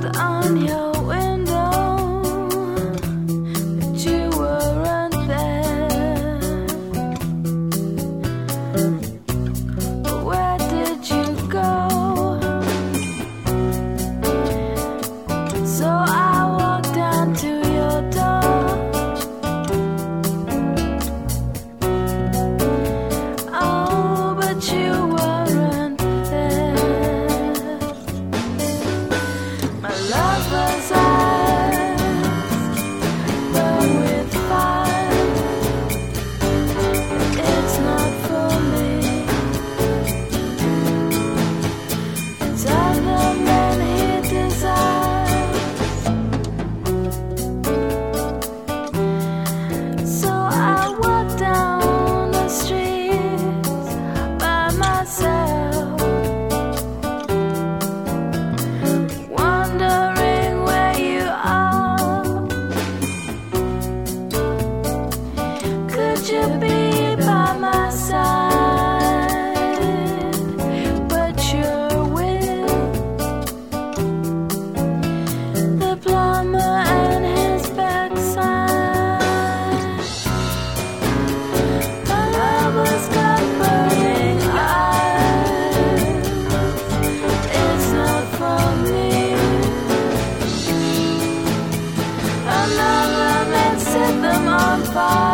on your window, but you weren't there. Where did you go? So I walked down to your door. Oh, but you weren't there. My love was eyes burn with fire. It's not for me. It's other men he desires. So I walked down the streets by myself, wondering where you are. Could you be by my side? But you're with the plumber and his backside. My lover's got burning eyes. It's not for me. Another man set them on fire.